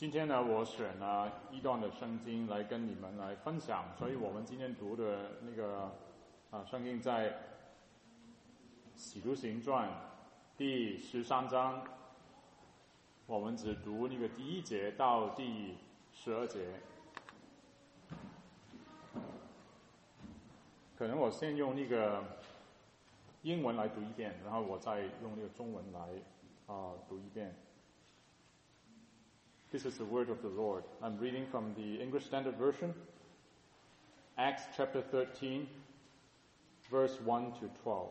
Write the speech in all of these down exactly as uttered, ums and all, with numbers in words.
今天呢，我选了一段的圣经来跟你们来分享，所以我们今天读的那个啊圣经在《使徒行传》第十三章，我们只读那个第一节到第十二节。可能我先用那个英文来读一遍，然后我再用那个中文来啊读一遍。This is the word of the Lord. I'm reading from the English Standard Version, Acts chapter thirteen, verse one to twelve.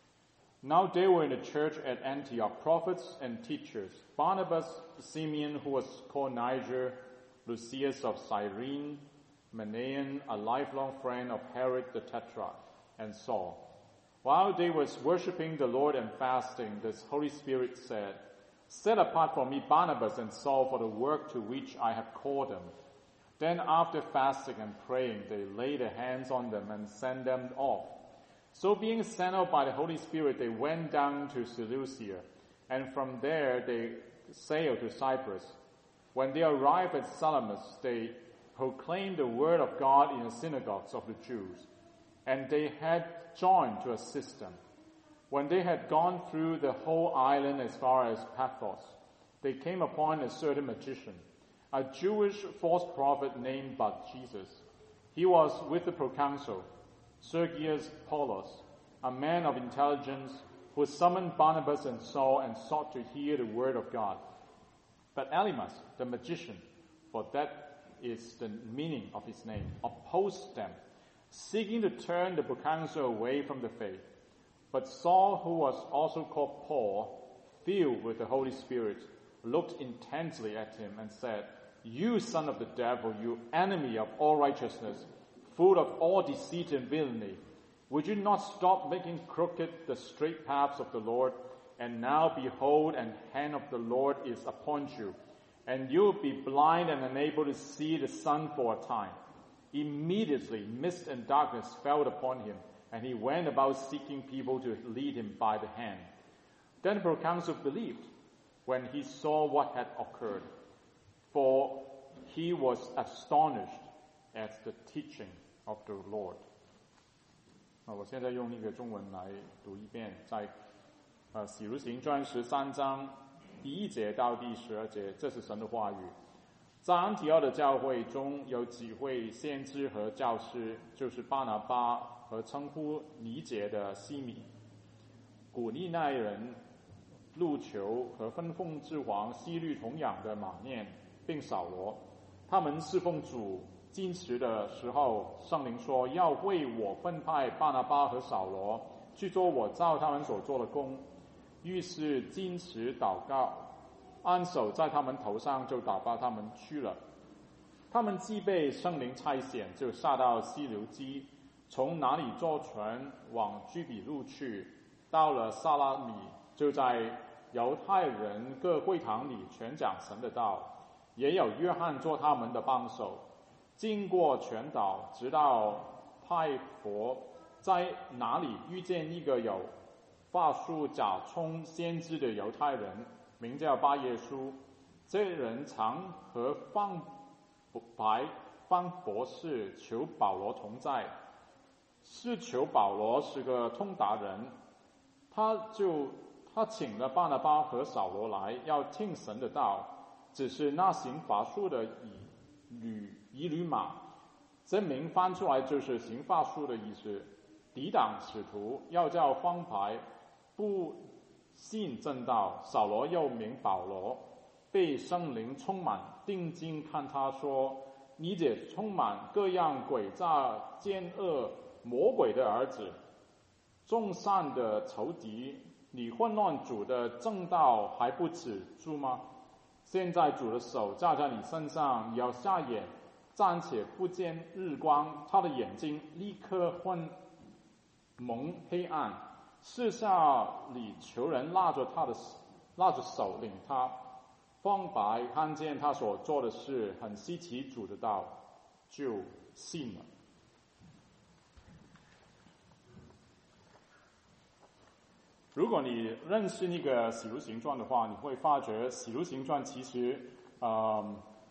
Now there were in the church at Antioch prophets and teachers, Barnabas, Simeon, who was called Niger, Lucius of Cyrene, Manaen, a lifelong friend of Herod the Tetrarch, and Saul. While they were worshipping the Lord and fasting, the Holy Spirit said, Set apart for me Barnabas and Saul for the work to which I have called them. Then after fasting and praying, they laid their hands on them and sent them off. So being sent out by the Holy Spirit, they went down to Seleucia, and from there they sailed to Cyprus. When they arrived at Salamis, they proclaimed the word of God in the synagogues of the Jews, and they had joined to assist them. When they had gone through the whole island as far as Paphos, they came upon a certain magician, a Jewish false prophet named Bar-Jesus. He was with the proconsul, Sergius Paulus, a man of intelligence, who summoned Barnabas and Saul and sought to hear the word of God. But Elymas, the magician, for that is the meaning of his name, opposed them, seeking to turn the proconsul away from the faith. But Saul, who was also called Paul, filled with the Holy Spirit, looked intently at him and said, You son of the devil, you enemy of all righteousness, full of all deceit and villainy, would you not stop making crooked the straight paths of the Lord? And now behold, an hand of the Lord is upon you, and you will be blind and unable to see the sun for a time. Immediately mist and darkness fell upon him, and he went about seeking people to lead him by the hand. Then the proconsul believed when he saw what had occurred, for he was astonished at the teaching of the Lord. 那我现在用那个中文来读一遍，在呃《使徒行传》十三章第一节到第十二节，这是神的话语。在安提奥的教会中有几位先知和教师，就是巴拿巴和称呼尼结的西米、古利奈人路求和分封之王希律同养的马念，并扫罗。他们侍奉主禁食的时候，圣灵说要为我分派巴拿巴和扫罗去做我照他们所做的工。于是禁食祷告，按手在他们头上，就打发他们去了。他们既被圣灵差遣，就下到西流基，从哪里坐船往居比路去，到了撒拉米，就在犹太人各会堂里全讲神的道，也有约翰做他们的帮手。经过全岛，直到派佛，在哪里遇见一个有法术假充先知的犹太人，名叫巴耶稣。这人常和方白方博士求保罗同在，是求保罗是个通达人，他就他请了巴拿巴和扫罗来，要听神的道。只是那行法术的以吕以吕马，这名翻出来就是行法术的意思，抵挡使徒，要叫方白不信正道。扫罗又名保罗，被圣灵充满，定睛看他说：你这充满各样诡诈奸恶魔鬼的儿子，众善的仇敌，你混乱主的正道还不止住吗？现在主的手架在你身上，你要瞎眼，暂且不见日光。他的眼睛立刻昏蒙黑暗，四下里求人拉着他的拉着手领他。方白看见他所做的事很稀奇主的道，就信了。如果你认识那个《使徒行传》的话，你会发觉《使徒行传》其实呃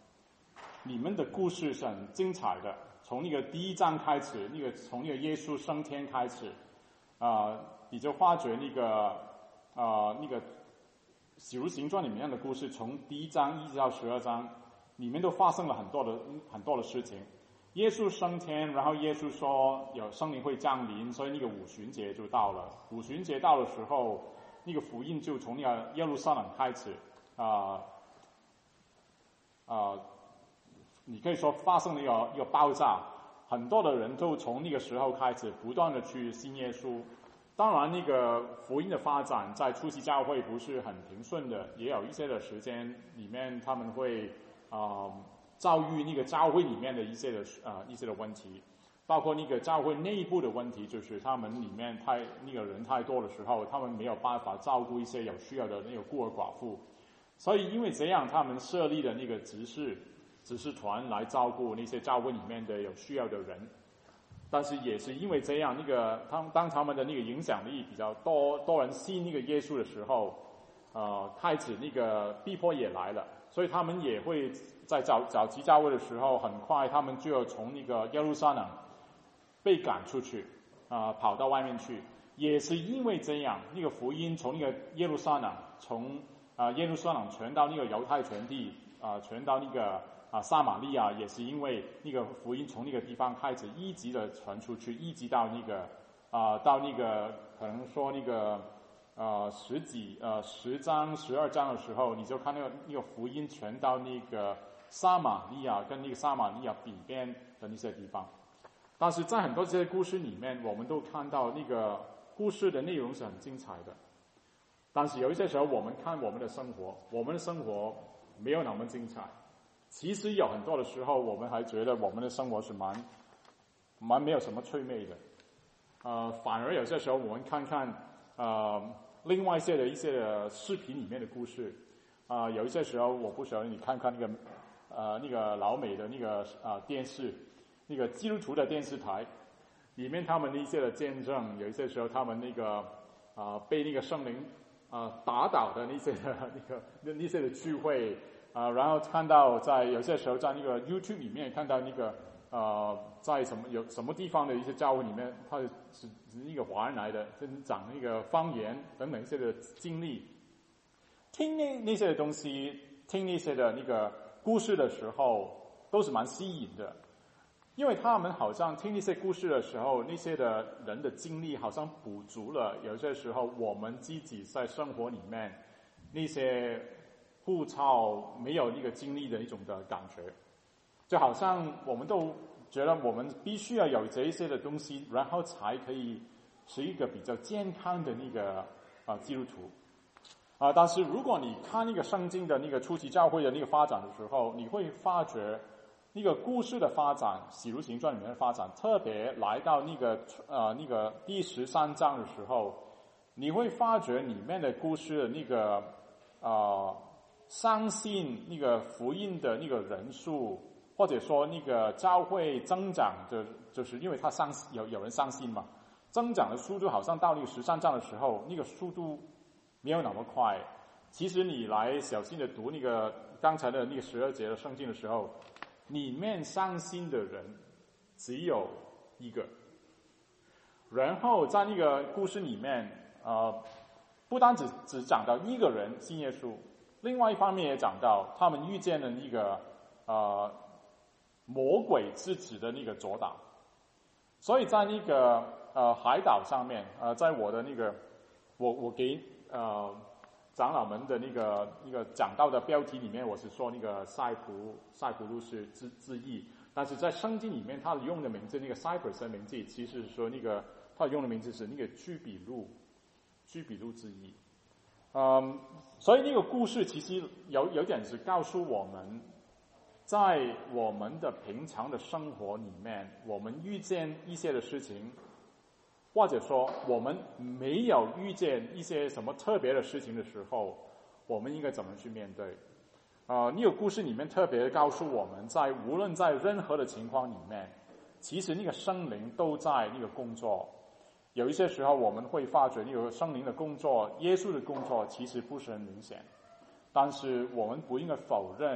里面的故事是很精彩的，从那个第一章开始，那个从那个耶稣升天开始，啊、呃，你就发觉那个啊、呃、那个《使徒行传》里面的故事，从第一章一直到十二章，里面都发生了很多的很多的事情。耶稣升天，然后耶稣说有圣灵会降临，所以那个五旬节就到了。五旬节到的时候，那个福音就从那个耶路撒冷开始，啊、呃、啊、呃，你可以说发生了一个一个爆炸，很多的人都从那个时候开始不断的去信耶稣。当然，那个福音的发展在初期教会不是很平顺的，也有一些的时间里面他们会啊。呃遭遇那个教会里面的一些的呃一些的问题，包括那个教会内部的问题，就是他们里面太那个人太多的时候，他们没有办法照顾一些有需要的那个孤儿寡妇，所以因为这样，他们设立了那个执事执事团来照顾那些教会里面的有需要的人。但是也是因为这样，那个当当他们的那个影响力比较多多人信那个耶稣的时候，呃，开始那个逼迫也来了，所以他们也会。在早早期教会的时候，很快他们就要从那个耶路撒冷被赶出去，啊、呃，跑到外面去。也是因为这样，那个福音从那个耶路撒冷，从啊、呃、耶路撒冷传到那个犹太全地，啊、呃，传到那个啊、呃、撒玛利亚，也是因为那个福音从那个地方开始一直的传出去，一直到那个啊、呃、到那个可能说那个。呃，十几呃十章十二章的时候，你就看那个那个福音传到那个撒玛利亚跟那个撒玛利亚北边的那些地方。但是在很多这些故事里面，我们都看到那个故事的内容是很精彩的。但是有一些时候，我们看我们的生活，我们的生活没有那么精彩。其实有很多的时候，我们还觉得我们的生活是蛮蛮没有什么趣味的。呃，反而有些时候我们看看呃。另外一些的一些的视频里面的故事，啊、呃，有一些时候我不晓得你看看那个，呃，那个老美的那个啊、呃、电视，那个基督徒的电视台，里面他们的一些的见证，有一些时候他们那个啊、呃、被那个圣灵啊、呃、打倒的那些的那个那那些的聚会啊、呃，然后看到在有些时候在那个 YouTube 里面看到那个呃在什么有什么地方的一些教会里面，他是是一个华人来的，就是讲那个方言等等一些的经历，听那那些的东西，听那些的那个故事的时候，都是蛮吸引的，因为他们好像听那些故事的时候，那些的人的经历好像补足了有些时候我们自己在生活里面那些枯燥没有那个经历的一种的感觉，就好像我们都觉得我们必须要有这一些的东西，然后才可以是一个比较健康的那个啊、呃、基督徒啊、呃。但是如果你看那个圣经的那个初期教会的那个发展的时候，你会发觉那个故事的发展，《使徒行传》里面的发展，特别来到那个呃那个第十三章的时候，你会发觉里面的故事的那个呃相信那个福音的那个人数。或者说那个教会增长的，就是因为他相信有有人相信嘛，增长的速度好像到那个十三章的时候，那个速度没有那么快。其实你来小心的读那个刚才的那个十二节的圣经的时候，里面相信的人只有一个，然后在那个故事里面，呃，不单只只讲到一个人信耶稣，另外一方面也讲到他们遇见了那个呃。魔鬼之子的那个左岛，所以在那个呃海岛上面，呃，在我的那个我我给呃长老们的那个那个讲道的标题里面，我是说那个塞浦塞浦路是之之意，但是在圣经里面，他用的名字那个 Cyprus 的名字，其实是说那个他用的名字是那个居比路，居比路之意。嗯，所以那个故事其实有有点是告诉我们。在我们的平常的生活里面，我们遇见一些的事情，或者说我们没有遇见一些什么特别的事情的时候，我们应该怎么去面对？呃，那个故事里面特别告诉我们在无论在任何的情况里面，其实那个圣灵都在那个工作。有一些时候我们会发觉那个圣灵的工作，耶稣的工作其实不是很明显，但是我们不应该否认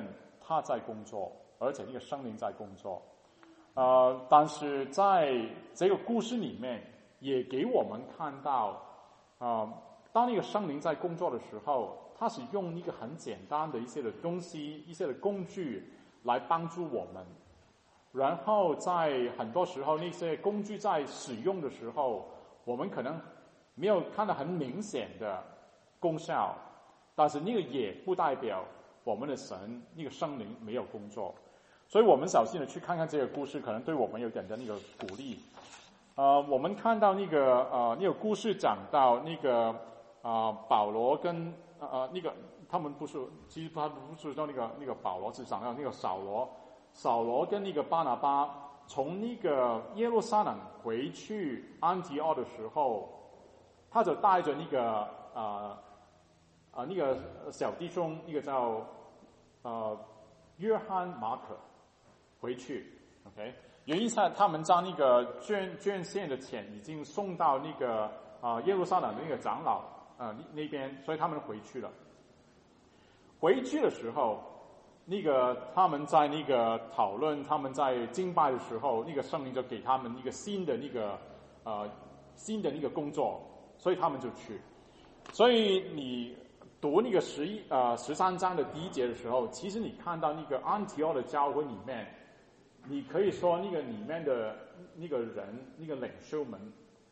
他在工作，而且那个圣灵在工作。呃，但是在这个故事里面，也给我们看到，呃，当那个圣灵在工作的时候，他是用一个很简单的一些的东西、一些的工具来帮助我们。然后在很多时候，那些工具在使用的时候，我们可能没有看到很明显的功效，但是那个也不代表我们的神那个圣灵没有工作。所以我们小心的去看看这个故事，可能对我们有点的那个鼓励。呃，我们看到那个呃那个故事讲到那个啊、呃、保罗跟呃那个他们不是，其实他不是叫那个那个保罗，是讲到那个扫罗。扫罗跟那个巴拿巴从那个耶路撒冷回去安提奥的时候，他就带着那个呃呃那个小弟兄，那个叫呃约翰马可回去 ，OK， 原因是他们将那个捐捐献的钱已经送到那个啊、呃、耶路撒冷的那个长老呃那边，所以他们回去了。回去的时候。那个他们在那个讨论，他们在敬拜的时候，那个圣灵就给他们一个新的那个呃新的那个工作，所以他们就去。所以你读那个十一呃十三章的第一节的时候，其实你看到那个安提奥的教会里面，你可以说那个里面的那个人那个领袖们，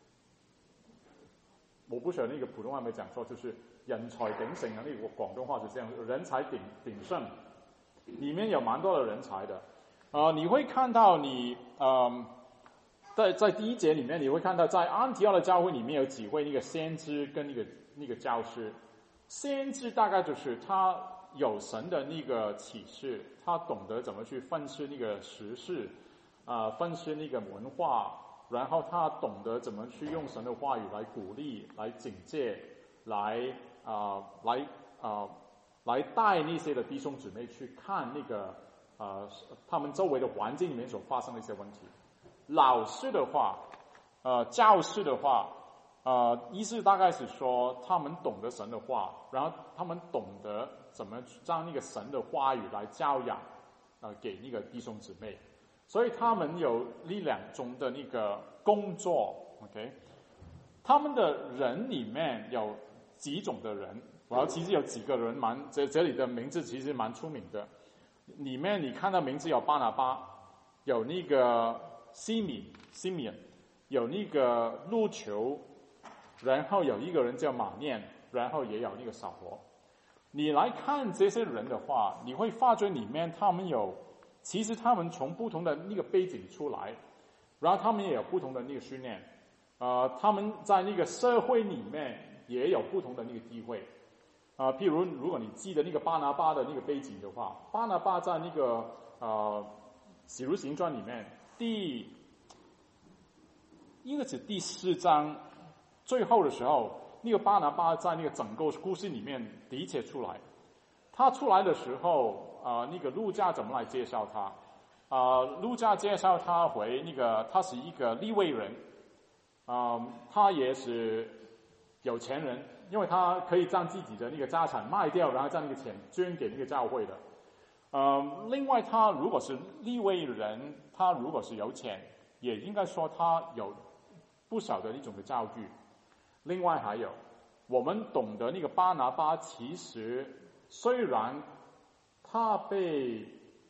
我不晓得那个普通话没讲错，就是人才鼎盛啊，那个广东话是这样，人才鼎鼎盛。里面有蛮多的人才的，呃，你会看到你，呃，在在第一节里面，你会看到在安提奥的教会里面有几位那个先知跟那个那个教师。先知大概就是他有神的那个启示，他懂得怎么去分析那个时事，啊、呃，分析那个文化，然后他懂得怎么去用神的话语来鼓励、来警戒、来啊、呃、来啊。呃来带那些的弟兄姊妹去看那个呃他们周围的环境里面所发生的一些问题。老师的话，呃教师的话，呃意思大概是说他们懂得神的话，然后他们懂得怎么将那个神的话语来教养呃给那个弟兄姊妹，所以他们有力量中的那个工作 ，OK， 他们的人里面有几种的人。然后其实有几个人蛮这这里的名字其实蛮出名的，里面你看到名字有巴拿巴，有那个西米西米，有那个路求，然后有一个人叫马念，然后也有那个扫罗。你来看这些人的话，你会发觉里面他们有，其实他们从不同的那个背景出来，然后他们也有不同的那个训练，呃，他们在那个社会里面也有不同的那个地位。啊、呃，譬如如果你记得那个巴拿巴的那个背景的话，巴拿巴在那个呃《使徒行传》里面第应该是第四章最后的时候，那个巴拿巴在那个整个故事里面的确出来。他出来的时候，啊、呃，那个路加怎么来介绍他？啊、呃，路加介绍他为那个他是一个利未人，啊、呃，他也是有钱人。因为他可以将自己的那个家产卖掉，然后将那个钱捐给那个教会的。呃，另外他如果是利未人，他如果是有钱，也应该说他有不少的一种的教育。另外还有，我们懂得那个巴拿巴，其实虽然他被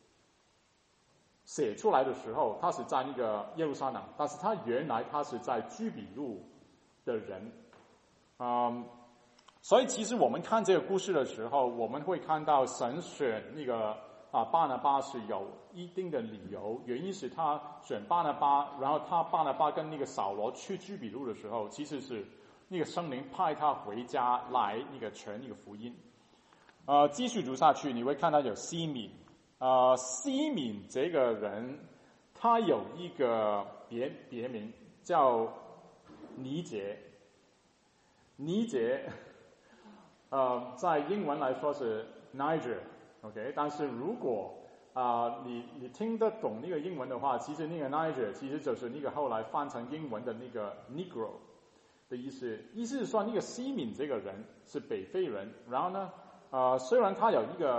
写出来的时候，他是在那个耶路撒冷，但是他原来他是在居比路的人，嗯。所以其实我们看这个故事的时候，我们会看到神选那个啊巴拿巴是有一定的理由，原因是他选巴拿巴，然后他巴拿巴跟那个扫罗去居比路的时候，其实是那个圣灵派他回家来那个传那个福音。呃，继续读下去，你会看到有西敏，呃，西敏这个人他有一个别别名叫尼杰，尼杰。呃，在英文来说是 Niger，OK， 但是如果啊、呃、你你听得懂那个英文的话，其实那个 Niger 其实就是那个后来翻成英文的那个 Negro 的意思，意思是说那个西敏这个人是北非人，然后呢，呃，虽然他有一个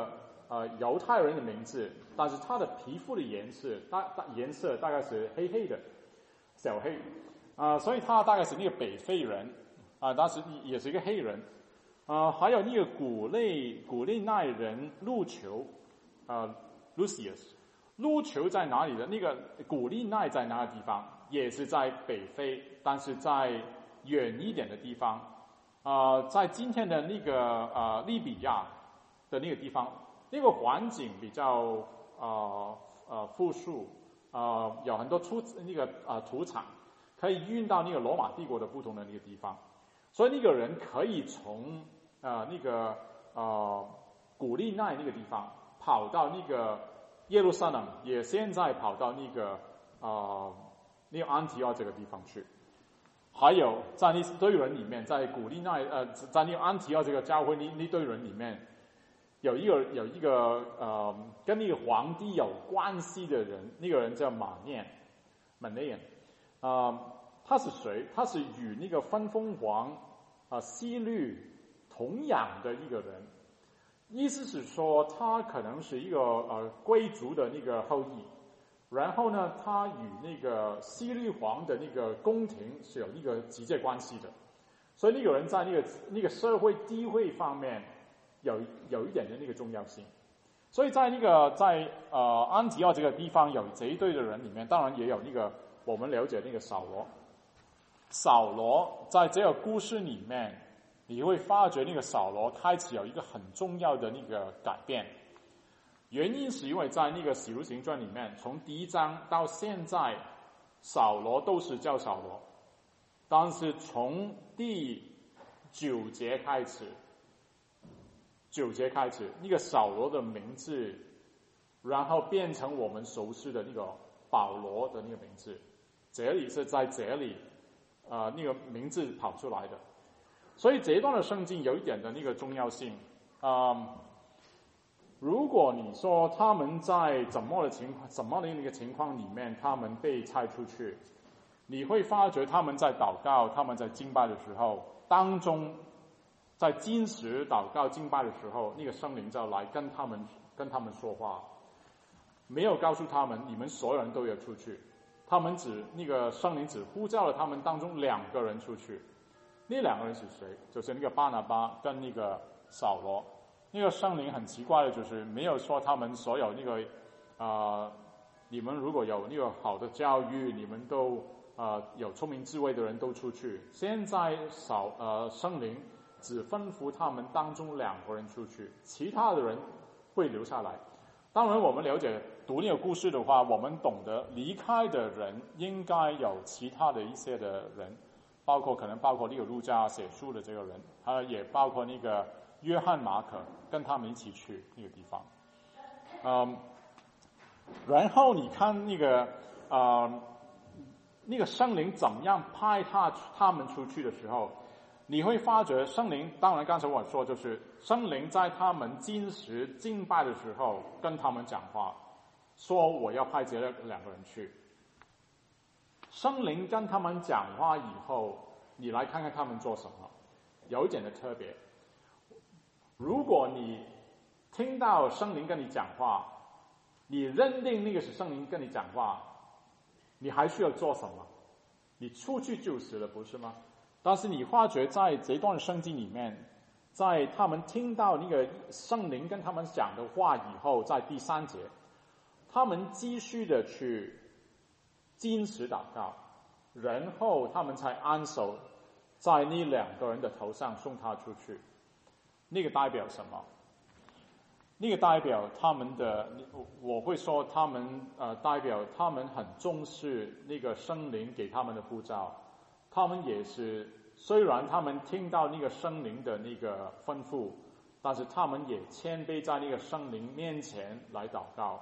呃犹太人的名字，但是他的皮肤的颜色大大颜色大概是黑黑的，小黑，啊、呃，所以他大概是那个北非人，啊、呃，当时也是一个黑人，啊、呃，还有那个古利古利奈人路球，啊 ，Lucius， 路球在哪里的？那个古利奈在哪个地方？也是在北非，但是在远一点的地方，啊、呃，在今天的那个呃利比亚的那个地方，那个环境比较呃呃富庶，呃有很多出那个呃土产，可以运到那个罗马帝国的不同的那个地方，所以那个人可以从呃那个呃古利奈那个地方跑到那个耶路撒冷，也现在跑到那个呃那个安提奥这个地方去。还有在那堆人里面，在古利奈呃，在那个安提奥这个教会那那堆人里面，有一个有一个呃跟那个皇帝有关系的人，那个人叫马念，马念，啊，他是谁？他是与那个分封王啊希律同养的一个人，意思是说他可能是一个呃贵族的那个后裔。然后呢，他与那个希律王的那个宫廷是有一个直接关系的，所以那个人在那个那个社会地位方面有有一点的那个重要性。所以在那个在呃安提奥这个地方有这一堆的人里面，当然也有那个我们了解那个扫罗。扫罗在这个故事里面，你会发觉那个扫罗开始有一个很重要的那个改变。原因是因为在那个《使徒行传》里面，从第一章到现在，扫罗都是叫扫罗，但是从第九节开始，九节开始，那个扫罗的名字，然后变成我们熟悉的那个保罗的那个名字，这里是在这里，呃，那个名字跑出来的，所以这一段的圣经有一点的那个重要性，啊、嗯。如果你说他们在怎么的情况、怎么的那个情况里面，他们被拆出去，你会发觉他们在祷告、他们在敬拜的时候，当中在禁食祷告、敬拜的时候，那个圣灵就来跟他们跟他们说话，没有告诉他们你们所有人都要出去，他们只那个圣灵只呼叫了他们当中两个人出去，那两个人是谁？就是那个巴拿巴跟那个扫罗。那个圣灵很奇怪的，就是没有说他们所有那个，呃，你们如果有那个好的教育，你们都呃有聪明智慧的人都出去。现在少呃圣灵只吩咐他们当中两个人出去，其他的人会留下来。当然，我们了解读那个故事的话，我们懂得离开的人应该有其他的一些的人，包括可能包括那个路加写书的这个人，还也包括那个约翰马可。跟他们一起去那个地方，嗯，然后你看那个呃那个圣灵怎么样派他他们出去的时候，你会发觉圣灵，当然刚才我说就是圣灵在他们禁食敬拜的时候跟他们讲话，说我要派这两个人去。圣灵跟他们讲话以后，你来看看他们做什么，有一点的特别。如果你听到圣灵跟你讲话，你认定那个是圣灵跟你讲话，你还需要做什么？你出去就是了，不是吗？但是你发觉在这段圣经里面，在他们听到那个圣灵跟他们讲的话以后，在第三节，他们继续的去禁食祷告，然后他们才安手在那两个人的头上送他出去。那个代表什么？那个代表他们的，我会说他们呃，代表他们很重视那个圣灵给他们的呼召。他们也是，虽然他们听到那个圣灵的那个吩咐，但是他们也谦卑在那个圣灵面前来祷告。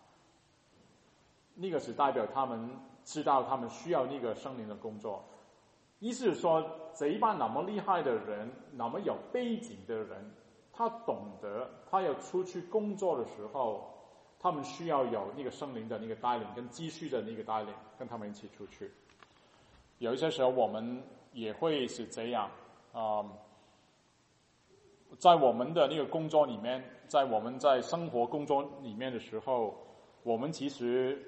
那个是代表他们知道他们需要那个圣灵的工作。意思是说，这一班那么厉害的人，那么有背景的人，他懂得他要出去工作的时候，他们需要有那个圣灵的那个带领跟继续的那个带领，跟他们一起出去。有一些时候我们也会是这样，嗯， 在我们的那个工作里面，在我们在生活工作里面的时候，我们其实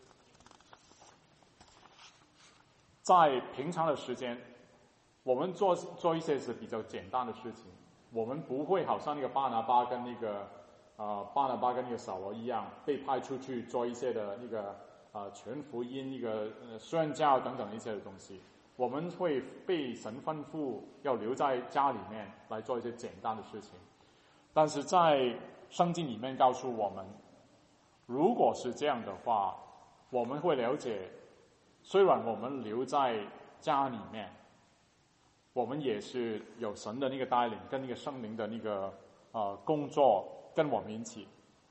在平常的时间，我们做做一些是比较简单的事情，我们不会好像那个巴拿巴跟那个呃巴拿巴跟那个扫罗一样，被派出去做一些的那个呃全福音、那个呃宣教等等一些的东西。我们会被神吩咐要留在家里面来做一些简单的事情，但是在圣经里面告诉我们，如果是这样的话，我们会了解，虽然我们留在家里面，我们也是有神的那个带领跟那个圣灵的那个呃工作跟我们一起。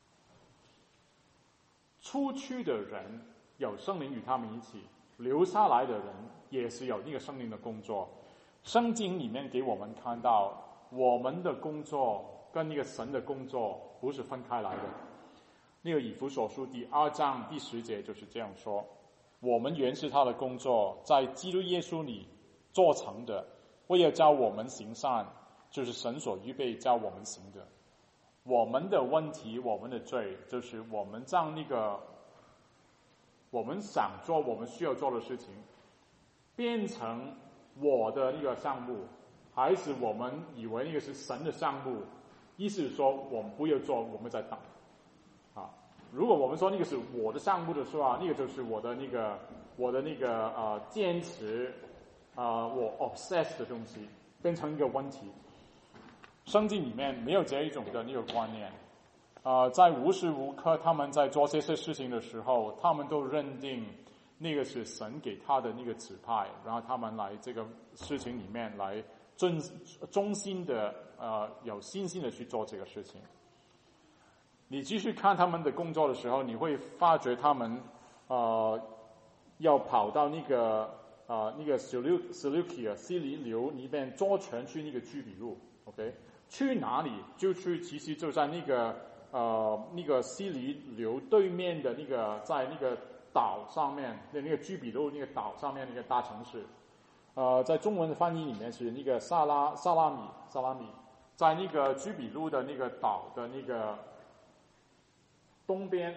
出去的人有圣灵与他们一起，留下来的人也是有那个圣灵的工作。圣经里面给我们看到，我们的工作跟那个神的工作不是分开来的。那个以弗所书第二章第十节就是这样说：我们原是他的工作，在基督耶稣里做成的，为要教我们行善，就是神所预备教我们行的。我们的问题，我们的罪，就是我们将那个我们想做我们需要做的事情变成我的那个项目，还是我们以为那个是神的项目，意思是说我们不要做，我们在等啊。如果我们说那个是我的项目的时候啊，那个就是我的那个我的那个呃坚持呃我 obsess 的东西变成一个问题。圣经里面没有这一种的那个观念，呃，在无时无刻他们在做这些事情的时候，他们都认定那个是神给他的那个指派，然后他们来这个事情里面来忠忠心的呃有信心的去做这个事情。你继续看他们的工作的时候，你会发觉他们呃要跑到那个呃那个西流西流基啊西里流里面坐船去那个居比路 ，OK。去哪里就去，其实就在那个呃那个西里流对面的那个在那个岛上面的那个居比路那个岛上面那个大城市，呃，在中文的翻译里面是那个萨拉萨拉米萨拉米，在那个居比路的那个岛的那个东边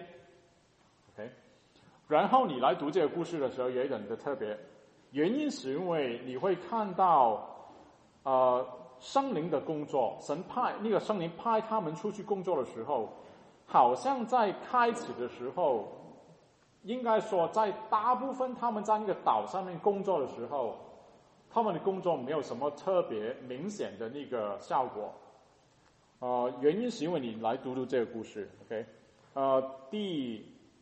，OK。然后你来读这个故事的时候，有一点的特别，原因是因为你会看到呃。圣灵的工作，神派那个圣灵派他们出去工作的时候，好像在开始的时候，应该说在大部分他们在那个岛上面工作的时候，他们的工作没有什么特别明显的那个效果。呃，原因是因为你来读读这个故事 ，OK？ 呃，第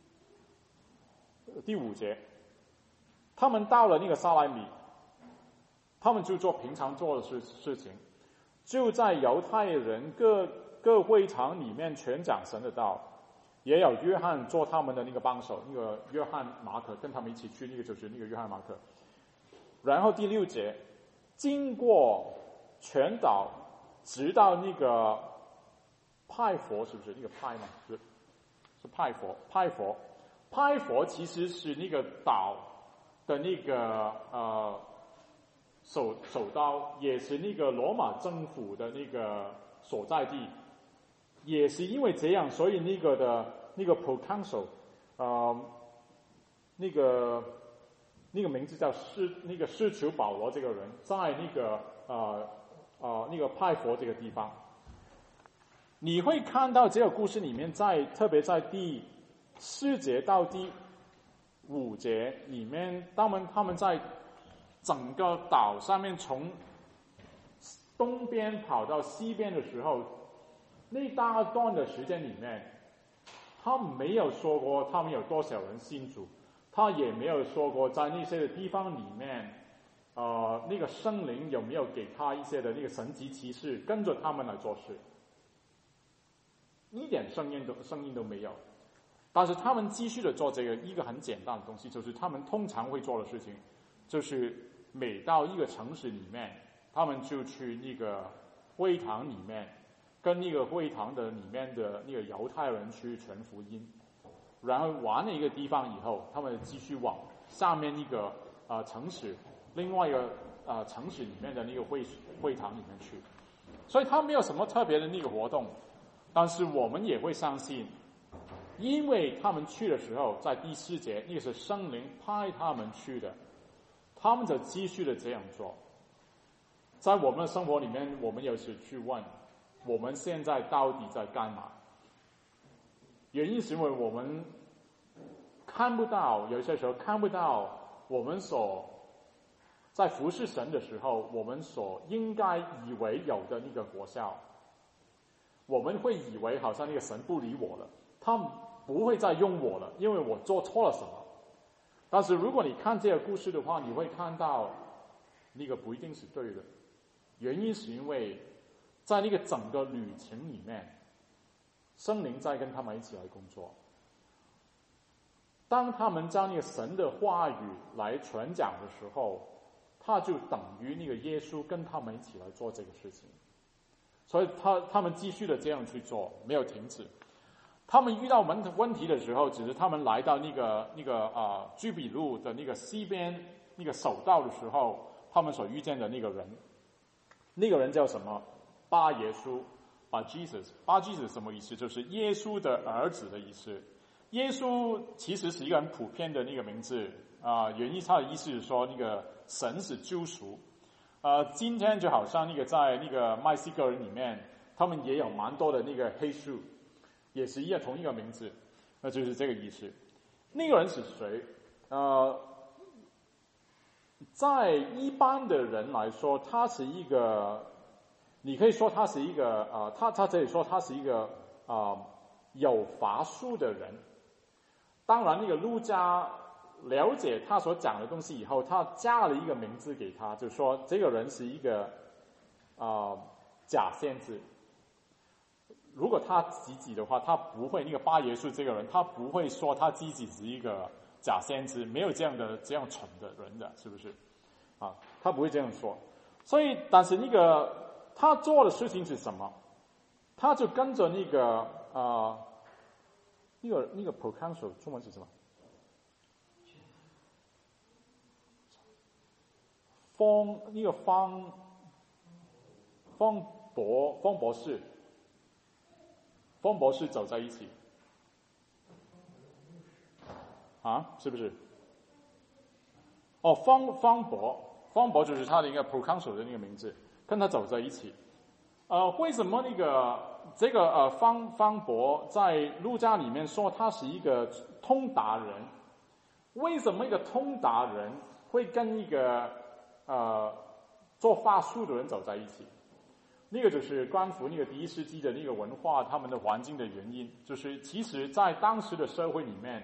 第五节，他们到了那个撒莱米。他们就做平常做的事事情，就在犹太人各各会堂里面全讲神的道，也有约翰做他们的那个帮手，那个约翰马可跟他们一起去，那个就是那个约翰马可。然后第六节，经过全岛，直到那个派佛，是不是那个派吗？是是派佛，派佛，派佛其实是那个岛的那个呃。首首刀，也是那个罗马政府的那个所在地，也是因为这样，所以那个的那个 proconsul， 呃，那个那个名字叫施那个施求保罗这个人，在那个呃呃那个派佛这个地方，你会看到这个故事里面在，在特别在第四节到第五节里面，他们他们在。整个岛上面从东边跑到西边的时候，那大段的时间里面，他没有说过他们有多少人信主，他也没有说过在那些的地方里面，呃，那个圣灵有没有给他一些的那个神级骑士跟着他们来做事，一点声音都声音都没有。但是他们继续的做这个一个很简单的东西，就是他们通常会做的事情，就是每到一个城市里面，他们就去那个会堂里面，跟那个会堂的里面的那个犹太人去传福音，然后完了一个地方以后，他们继续往下面一个呃城市，另外一个呃城市里面的那个会会堂里面去。 所以他没有什么特别的那个活动。但是我们也会相信，因为他们去的时候，在第四节，那个是圣灵派他们去的，他们就继续的这样做。在我们的生活里面，我们有时去问，我们现在到底在干嘛？原因是因为我们看不到，有些时候看不到我们所在服侍神的时候，我们所应该以为有的那个果效。我们会以为好像那个神不理我了，他不会再用我了，因为我做错了什么。但是如果你看这个故事的话，你会看到那个不一定是对的。原因是因为在那个整个旅程里面，圣灵在跟他们一起来工作。当他们将那个神的话语来传讲的时候，他就等于那个耶稣跟他们一起来做这个事情。所以他他们继续的这样去做，没有停止。他们遇到问问题的时候，只是他们来到那个那个啊居比路的那个西边那个守道的时候，他们所遇见的那个人，那个人叫什么？巴耶稣，巴 Jesus， 巴 Jesus 什么意思？就是耶稣的儿子的意思。耶稣其实是一个很普遍的那个名字啊、呃，原因他的意思是说那个神是救赎。呃，今天就好像那个在那个墨西哥人里面，他们也有蛮多的那个黑树，也是一样同一个名字，那就是这个意思。那个人是谁？呃，在一般的人来说，他是一个，你可以说他是一个呃，他他这里说他是一个啊、呃、有法术的人。当然，那个路加了解他所讲的东西以后，他加了一个名字给他，就说这个人是一个啊、呃、假先知。如果他自己的话，他不会那个巴耶稣这个人，他不会说他自己是一个假先知，没有这样的这样蠢的人的，是不是？啊，他不会这样说。所以，但是那个他做的事情是什么？他就跟着那个啊、呃、那个那个 proconsul 中文是什么？方那个方方博方博士，方博士走在一起，啊，是不是？哦，方方博，方博就是他的一个 proconsul 的那个名字，跟他走在一起。呃，为什么那个这个呃方方博在路加里面说他是一个通达人？为什么一个通达人会跟一个呃，做法术的人走在一起？那个就是关乎那个第一世纪的那个文化，他们的环境的原因。就是其实在当时的社会里面，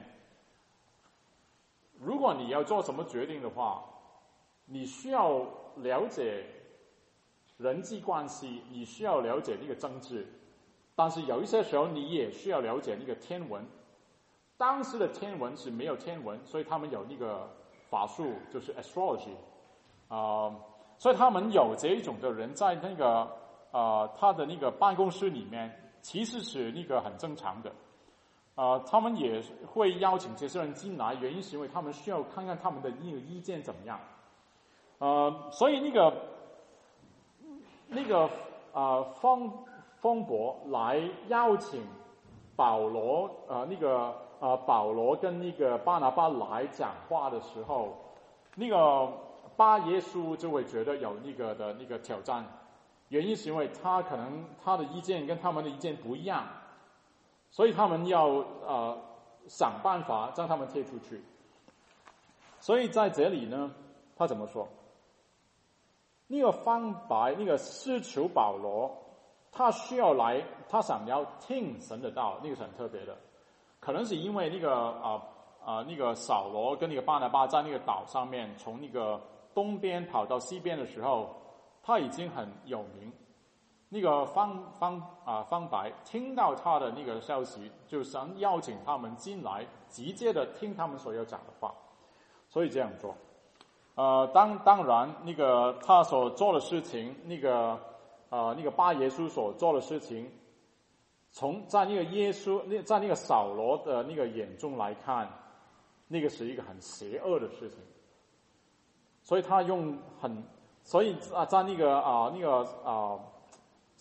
如果你要做什么决定的话，你需要了解人际关系，你需要了解那个政治，但是有一些时候你也需要了解那个天文。当时的天文是没有天文，所以他们有那个法术，就是 astrology。啊、呃，所以他们有这一种的人在那个呃他的那个办公室里面，其实是那个很正常的。啊、呃，他们也会邀请这些人进来，原因是因为他们需要看看他们的那个意见怎么样。呃，所以那个那个啊、呃、方方博来邀请保罗呃那个呃保罗跟那个巴拿巴来讲话的时候，那个巴耶稣就会觉得有那个的那个挑战，原因是因为他可能他的意见跟他们的意见不一样，所以他们要呃想办法让他们贴出去。所以在这里呢，他怎么说？那个方白那个施求保罗，他需要来，他想要听神的道，那个是很特别的。可能是因为那个啊啊、呃、那个扫罗跟那个巴拿巴在那个岛上面，从那个东边跑到西边的时候，他已经很有名。那个方方啊、呃、方白听到他的那个消息，就想邀请他们进来，直接的听他们所要讲的话，所以这样做。呃，当当然，那个他所做的事情，那个呃那个巴耶稣所做的事情，从在那个耶稣那在那个扫罗的那个眼中来看，那个是一个很邪恶的事情。所以他用很，所以啊，在那个啊、呃、那个啊、呃、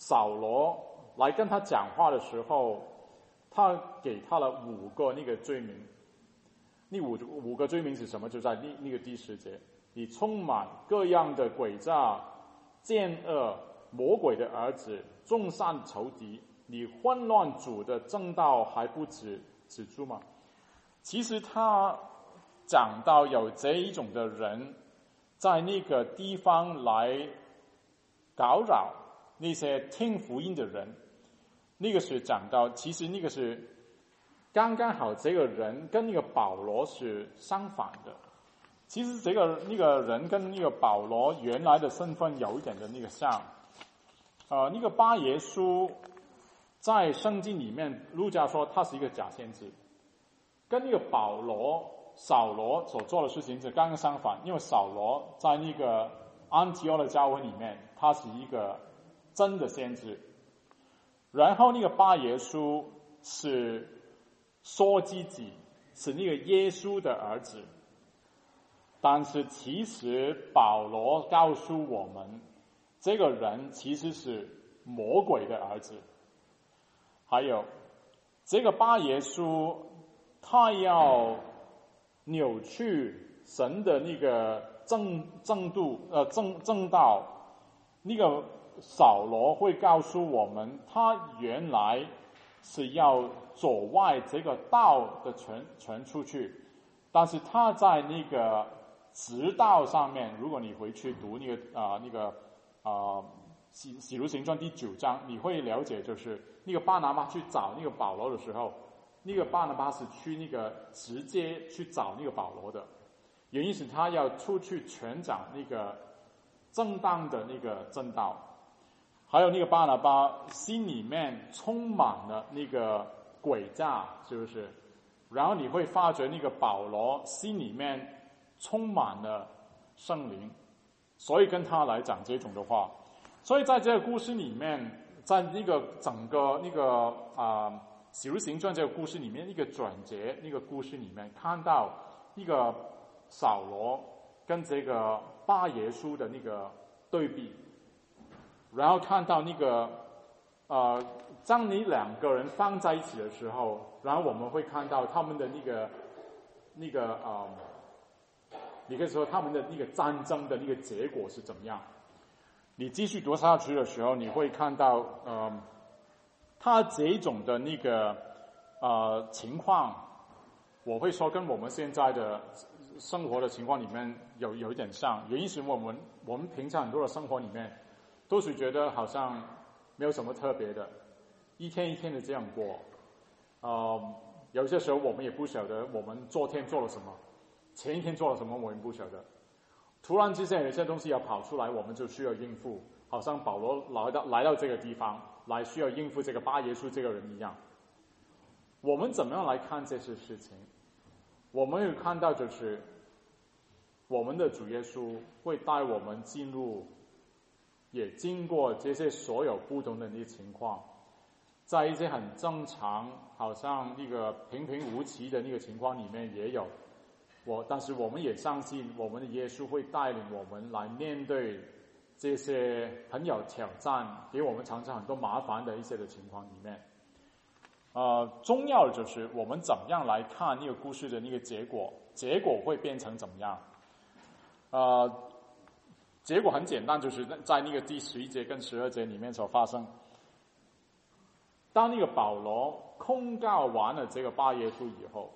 扫罗来跟他讲话的时候，他给他了五个那个罪名。那五五个罪名是什么？就在那那个第十节，你充满各样的诡诈、奸恶、魔鬼的儿子，众善仇敌，你混乱主的正道还不止止住吗？其实他讲到有这一种的人，在那个地方来搞扰那些听福音的人，那个是讲到，其实那个是刚刚好，这个人跟那个保罗是相反的。其实这个那个人跟那个保罗原来的身份有一点的那个像。呃，那个巴耶稣在圣经里面，路加说他是一个假先知，跟那个保罗、扫罗所做的事情是刚刚相反。因为扫罗在那个安提阿的教会里面，他是一个真的先知，然后那个巴耶稣是说自己是那个耶稣的儿子，但是其实保罗告诉我们，这个人其实是魔鬼的儿子。还有这个巴耶稣，他要扭曲神的那个正正度呃正正道。那个扫罗会告诉我们，他原来是要走外这个道的传传出去，但是他在那个直道上面，如果你回去读那个啊、呃、那个啊使使徒行传第九章，你会了解，就是那个巴拿巴去找那个保罗的时候，那个巴拿巴是去那个直接去找那个保罗的，原因是他要出去传讲那个正当的那个正道。还有那个巴拿巴心里面充满了那个诡诈，是不是？然后你会发觉那个保罗心里面充满了圣灵，所以跟他来讲这种的话。所以在这个故事里面，在那个整个那个啊《使徒行传》这个故事里面，一个转折，那个故事里面看到一个扫罗跟这个巴耶稣的那个对比。然后看到那个，呃，当你两个人放在一起的时候，然后我们会看到他们的那个，那个呃，你可以说他们的那个战争的那个结果是怎么样。你继续读下去的时候，你会看到，呃，他这种的那个呃情况，我会说跟我们现在的生活的情况里面有有一点像。原因是我们我们平常很多的生活里面，都是觉得好像没有什么特别的，一天一天的这样过。呃，有些时候我们也不晓得我们昨天做了什么，前一天做了什么，我们不晓得。突然之间有一些东西要跑出来，我们就需要应付，好像保罗来到来到这个地方来需要应付这个巴耶稣这个人一样。我们怎么样来看这些事情？我们会看到就是我们的主耶稣会带我们进入，也经过这些所有不同的那些情况，在一些很正常好像那个平平无奇的那个情况里面也有我，但是我们也相信我们的耶稣会带领我们来面对这些很有挑战，给我们常常很多麻烦的一些的情况里面。呃，重要的就是我们怎么样来看那个故事的那个结果，结果会变成怎么样？呃，结果很简单，就是在那个第十一节跟十二节里面所发生。当那个保罗控告完了这个巴耶稣以后，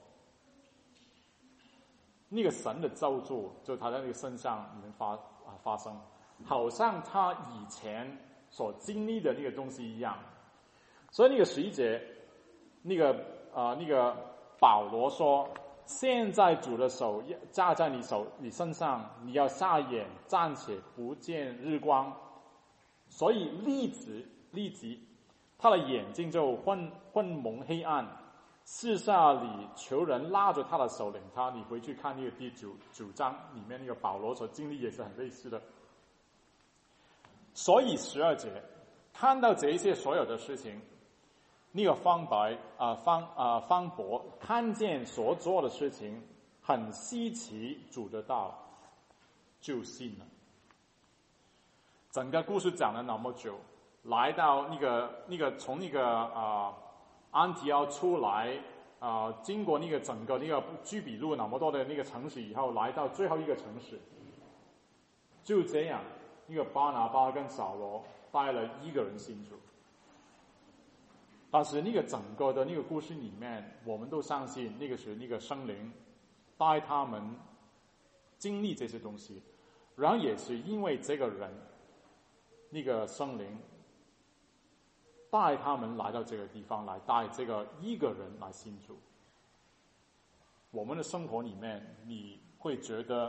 那个神的咒诅就他在那个身上里面发啊发生，好像他以前所经历的那个东西一样。所以那个十一节，那个啊、呃、那个保罗说，现在主的手架在你手你身上，你要瞎眼暂且不见日光。所以立即立即他的眼睛就昏昏蒙黑暗，四下里求人拉着他的手领他。你回去看那个第九九章里面那个保罗所经历也是很类似的。所以十二节看到这些所有的事情，那个方白啊、呃、方啊、呃、方伯看见所做的事情很稀奇主的道，就信了。整个故事讲了那么久， 来到那个那个从那个啊、呃、安提奥出来啊、呃，经过那个整个那个居比路那么多的那个城市以后，来到最后一个城市，就这样，那个巴拿巴跟扫罗带了一个人信主。但是那个整个的那个故事里面，我们都相信那个是那个圣灵带他们经历这些东西，然后也是因为这个人，那个圣灵带他们来到这个地方来，带这个一个人来信主。我们的生活里面，你会觉得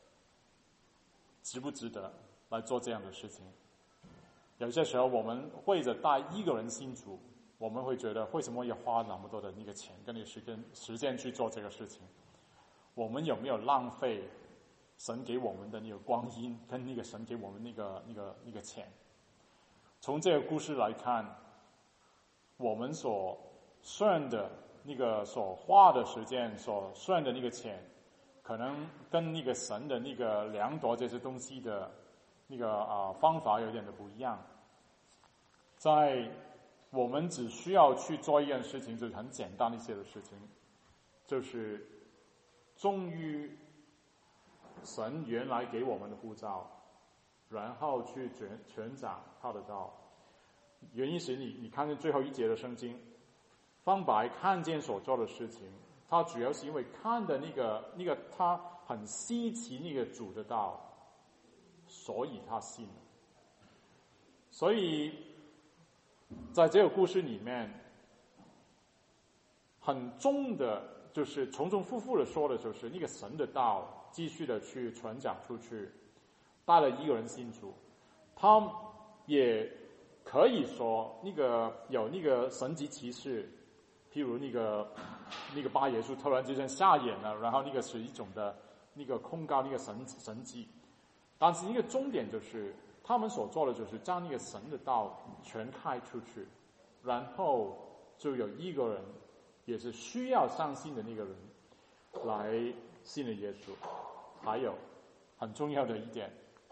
值不值得来做这样的事情？有些时候我们为着带一个人信主，我们会觉得为什么要花那么多的那个钱跟那个时间时间去做这个事情？我们有没有浪费神给我们的那个光阴跟那个神给我们那个那个那个钱？从这个故事来看，我们所算的那个所花的时间，所算的那个钱，可能跟那个神的那个量度这些东西的那个啊、呃、方法有点的不一样。在我们只需要去做一件事情，就是很简单一些的事情，就是忠于神原来给我们的呼召，然后去全全讲他的道。原因是你你看见最后一节的圣经，方白看见所做的事情，他主要是因为看的那个那个他很稀奇那个主的道，所以他信。所以在这个故事里面，很重的就是重重复复的说的就是那个神的道继续的去传讲出去，带了一个人信主。他也可以说那个有那个神级骑士，譬如那个那个巴耶稣突然之间瞎眼了，然后那个是一种的那个控告那个神神迹。但是一个重点就是他们所做的就是将那个神的道全开出去，然后就有一个人也是需要相信的那个人来信了耶稣。还有很重要的一点，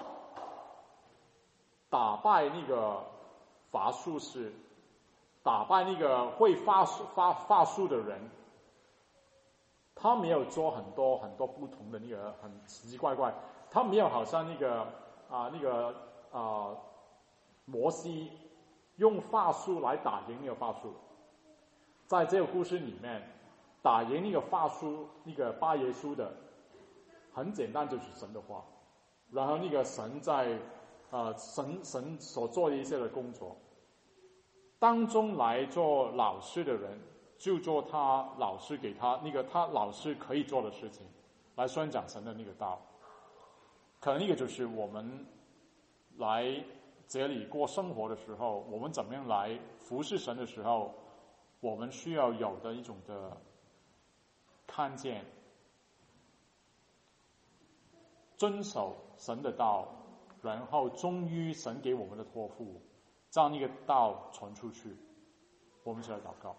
打败那个法术士，打败那个会法术法法术的人，他没有做很多很多不同的那个很奇奇怪怪，他没有好像那个啊、呃、那个啊、呃、摩西用法术来打赢那个法术。在这个故事里面，打赢那个法术那个巴耶稣的很简单，就是神的话，然后那个神在呃神神所做的一些的工作当中，来做老师的人就做他老师给他那个他老师可以做的事情，来宣讲神的那个道。可能那个就是我们来这里过生活的时候，我们怎么样来服侍神的时候，我们需要有的一种的看见，遵守神的道，然后忠于神给我们的托付，将那个道传出去。我们一起来祷告。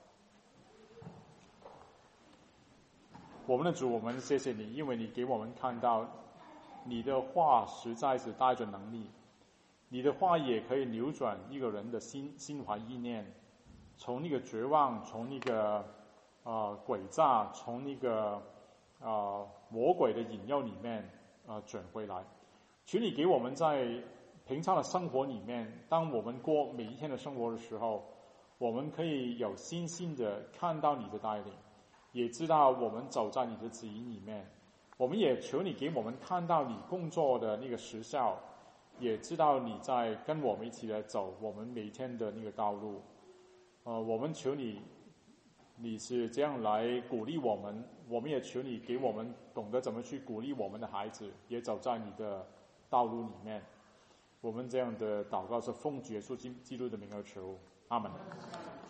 我们的主，我们谢谢你，因为你给我们看到你的话实在是带着能力，你的话也可以扭转一个人的心心怀意念，从那个绝望，从那个呃诡诈，从那个呃魔鬼的引诱里面呃转回来。求你给我们在平常的生活里面，当我们过每一天的生活的时候，我们可以有信心的看到你的带领，也知道我们走在你的旨意里面。我们也求你给我们看到你工作的那个时效，也知道你在跟我们一起来走我们每天的那个道路。呃，我们求你，你是这样来鼓励我们，我们也求你给我们懂得怎么去鼓励我们的孩子，也走在你的道路里面。我们这样的祷告是奉主耶稣基督的名而求，阿门。